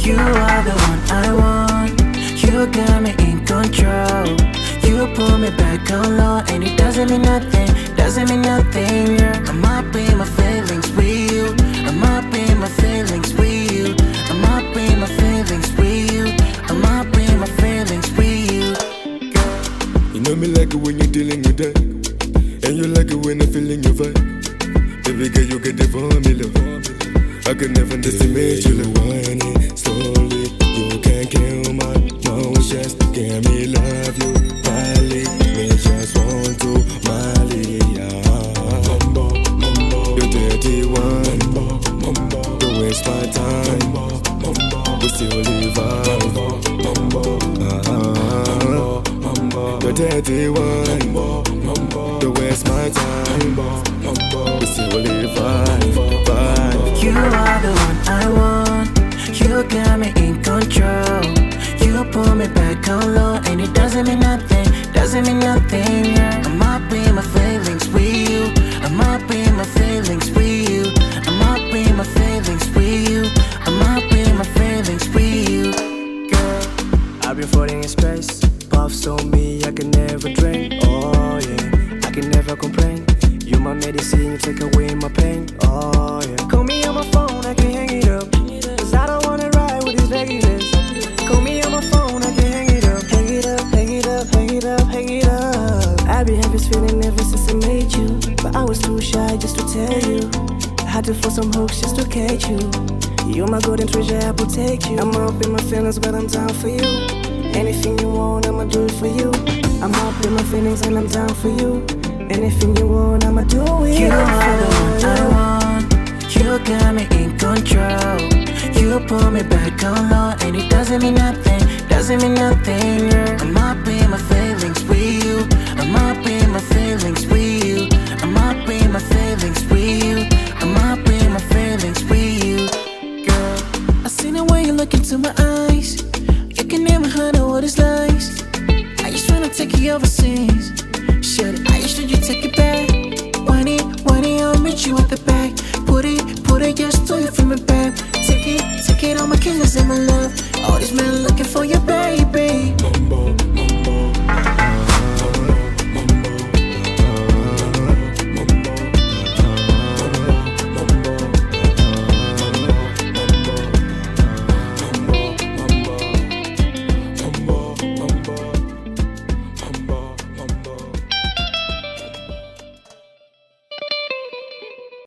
You are the one I want. You got me in control. You pull me back on low, and it doesn't mean nothing, doesn't mean nothing, yeah. I'm up in my feelings with you. I'm up in my feelings with you. I'm up in my feelings with you. I'm up in my feelings with you. You know me like it when you're dealing with that, and you like it when I'm feeling your vibe. Baby girl, you get the formula. I could never underestimate you. Like whining slowly, you can't kill my emotions. Can me love you badly? Me just want to Mali, Mumbo, mumbo, you're dirty one. Mumbo, don't waste my time. Mumbo, we still live on. Mumbo, you're dirty one. Mumbo, don't waste my time. Mumbo, we still live on. You are the one I want. You got me in control. You pull me back on low, and it doesn't mean nothing, doesn't mean nothing, yeah. I'm up in my feelings with you. I'm up in my feelings with you. I'm up in my feelings with you. I'm up in my feelings with you, girl. I've been floating in space. Puffs on me, I can never drink. Oh yeah, I can never complain. You my medicine, you take away my pain. Oh yeah. Call me on my phone, I can hang it up. Cause I don't wanna ride with these regulars. Call me on my phone, I can hang it up. Hang it up, hang it up, hang it up, hang it up. I've been having this feeling ever since I made you, but I was too shy just to tell you. I had to force some hooks just to catch you. You're my golden treasure, I protect you. I'm up in my feelings, but I'm down for you. Anything you want, I'ma do it for you. I'm up in my feelings and I'm down for you. Anything you want, I'ma do it. You are the one I want. You got me in control. You pull me back on low, and it doesn't mean nothing, doesn't mean nothing, yeah. I'm up in my feelings with you. I'm up in my feelings with you. I'm up in my feelings with you. I'm up in my feelings with you, girl. I seen the way you look into my eyes. You can never handle what it's like. I just wanna take you overseas. Shit, I just want you take it back. Whine it, I'll meet you at the back. Put it, just do it from the back. Take it, all my killers and my love. All these men looking for your baby.